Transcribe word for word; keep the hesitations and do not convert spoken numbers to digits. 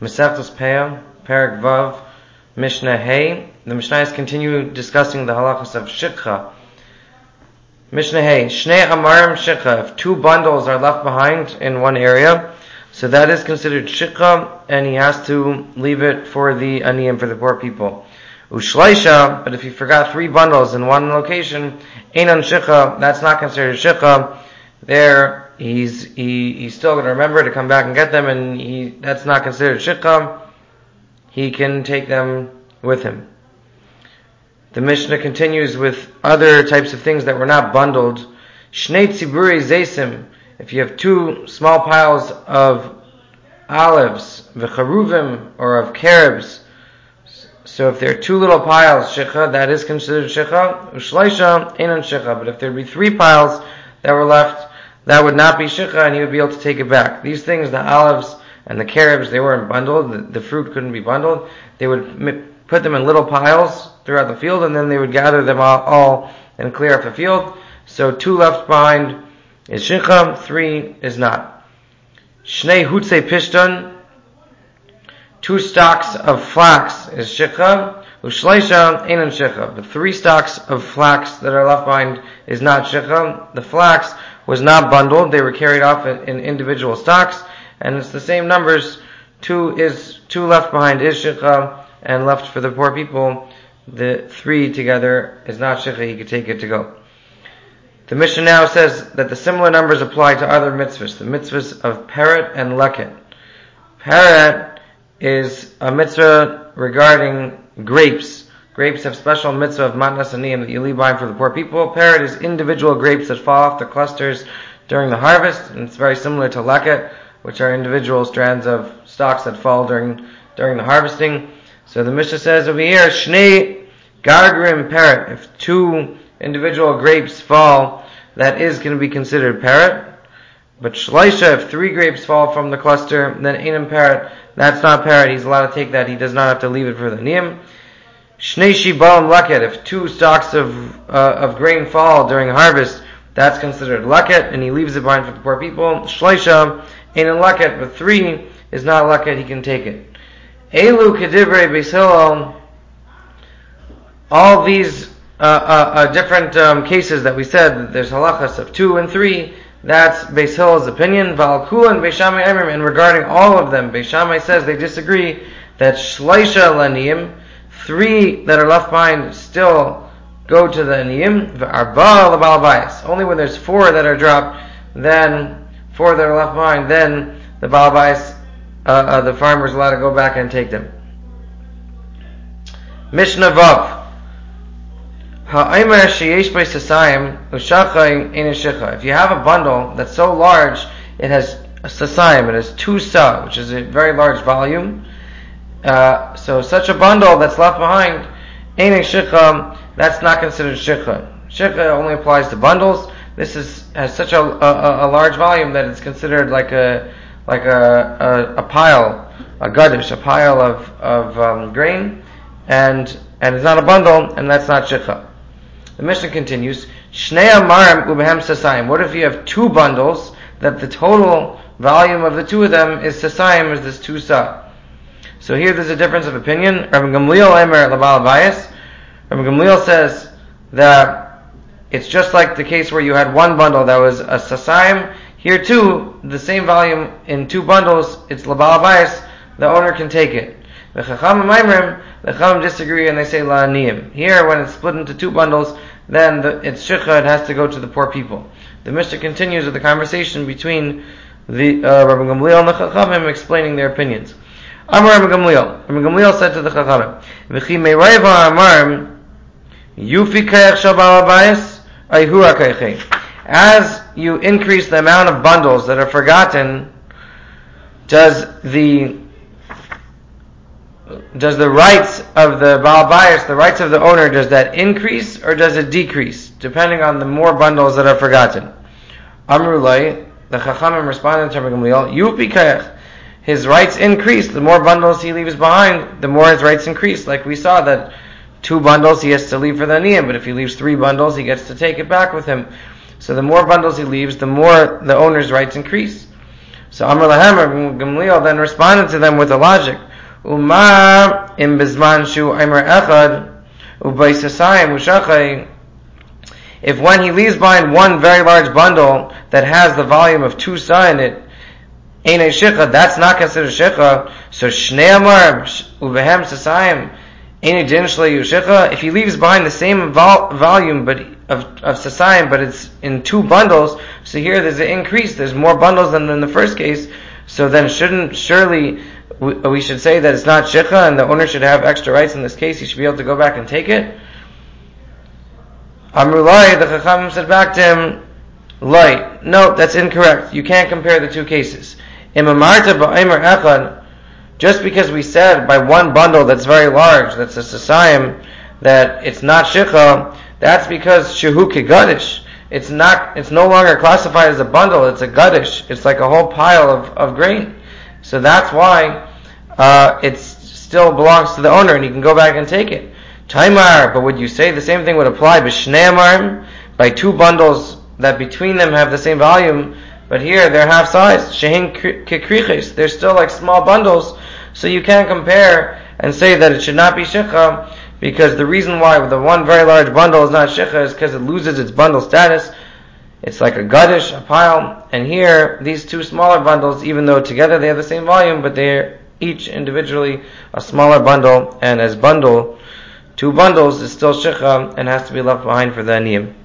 Masechtas Peah, Perek Vav, Mishnah Hey. The Mishnahs continue discussing the halachas of shikha. Mishnah Hey, Shnei Amarim shikha. If two bundles are left behind in one area, so that is considered shikha, and he has to leave it for the aniyim, for the poor people. Ushleisha, but if you forgot three bundles in one location, einan shikha, that's not considered shikha. There, he's he, he's still going to remember to come back and get them, and he that's not considered shikha. He can take them with him. The Mishnah continues with other types of things that were not bundled. Shnei tziburi zeisim. If you have two small piles of olives, v'charuvim, or of carobs, so if there are two little piles, shikha, that is considered shikha. Ushleisha, einan shikha. But if there would be three piles that were left, that would not be shikha, and he would be able to take it back. These things, the olives and the carobs, they weren't bundled. The, the fruit couldn't be bundled. They would put them in little piles throughout the field, and then they would gather them all, all and clear up the field. So two left behind is shikha, three is not. Shnei hutzei pishton. Two stalks of flax is shikha. Ushleisha einan shikha. The three stalks of flax that are left behind is not shikha. The flax was not bundled; they were carried off in, in individual stalks, and it's the same numbers. Two is two left behind is shikha, and left for the poor people, the three together is not shikha. He could take it to go. The Mishnah now says that the similar numbers apply to other mitzvahs, the mitzvahs of peret and leket. Peret is a mitzvah regarding grapes. Grapes have special mitzvah of matnas aniyim that you leave behind for the poor people. Peret is individual grapes that fall off the clusters during the harvest, and it's very similar to leket, which are individual strands of stalks that fall during during the harvesting. So the Mishnah says over here, Shnei gargrim peret. If two individual grapes fall, that is going to be considered peret. But shleisha, if three grapes fall from the cluster, then einan peret. That's not peret. He's allowed to take that. He does not have to leave it for the niyim. Shnei shibalim leket. If two stalks of uh, of grain fall during harvest, that's considered leket, and he leaves it behind for the poor people. Shleisha einan leket, but three is not leket. He can take it. Elu kedivrei Beis Hillel. All these uh, uh, uh, different um, cases that we said, there's halachas of two and three. That's Beis Hillel's opinion. V'al kulan Beis Shammai emrim, and regarding all of them, Beis Shammai says they disagree that shleisha laniyim, three that are left behind still go to the aniyim. V'arba l'bal bayis. Only when there's four that are dropped, then four that are left behind, then the bal bayis, uh, uh, the farmer is allowed to go back and take them. Mishnah Vav. If you have a bundle that's so large, it has a sasayim, it has two sa, which is a very large volume. Uh, so such a bundle that's left behind, that's not considered shikha. Shikha only applies to bundles. This is has such a, a, a large volume that it's considered like a like a, a, a pile, a gadish, a pile of of um, grain, and and it's not a bundle, and that's not shikha. The Mishnah continues, Shnei amarim ubehem sasayim. What if you have two bundles that the total volume of the two of them is sasayim, is this two sa? So here there's a difference of opinion. Rabbi Gamliel emer labal bayis. Rabbi Gamliel says that it's just like the case where you had one bundle that was a sasayim. Here too, the same volume in two bundles, it's labal bayis. The owner can take it. The Chachamim Maimrim, the Chachamim disagree and they say la'aniyim. Here, when it's split into two bundles, then the, it's shikha, it has to go to the poor people. The Mishnah continues with the conversation between the uh, Rabbi Gamliel and the Chachamim explaining their opinions. Amar Rabbi Gamliel. Rabbi Gamliel said to the Chachamim, V'chi meirayva amarim, yufi kayach shal ba'al bayis, ayhu hakaychei. As you increase the amount of bundles that are forgotten, does the Does the rights of the Baal Bayis, the rights of the owner, does that increase or does it decrease, depending on the more bundles that are forgotten? Amrulai, the Chachamim responded to Rabbi Gamliel, Yupi kayach, his rights increase. The more bundles he leaves behind, the more his rights increase. Like we saw that two bundles he has to leave for the aniyim, but if he leaves three bundles, he gets to take it back with him. So the more bundles he leaves, the more the owner's rights increase. So Amar Lahem, Gamliel then responded to them with a logic. Umar im bizman shu Amar echad ubaisasayim ushachay. If when he leaves behind one very large bundle that has the volume of two sa in it, ain't a shikha, that's not considered shikha. So shnei amar ubehem sasayim ain't a din shlei shikha. If he leaves behind the same vol- volume but of of sasayim, but it's in two bundles, so here there's an increase. There's more bundles than in the first case. So then shouldn't surely we, we should say that it's not shikha and the owner should have extra rights in this case. He should be able to go back and take it. Amrulai, the Chachamim said back to him, Lai, no, that's incorrect. You can't compare the two cases. Imamarta ba'aymer echad, just because we said by one bundle that's very large, that's a sasayim, that it's not shikha, that's because shehu kegadish. It's not, it's no longer classified as a bundle, it's a gadish. It's like a whole pile of, of grain. So that's why, uh, it still belongs to the owner and he can go back and take it. Taimar, but would you say the same thing would apply b'shnei amarim, by two bundles that between them have the same volume, but here they're half size, shehin kekriches, they're still like small bundles, so you can't compare and say that it should not be shikha, because the reason why the one very large bundle is not shikha is because it loses its bundle status. It's like a gadish, a pile, and here, these two smaller bundles, even though together they have the same volume, but they're each individually a smaller bundle, and as bundle, two bundles is still shikha and has to be left behind for the aniyim.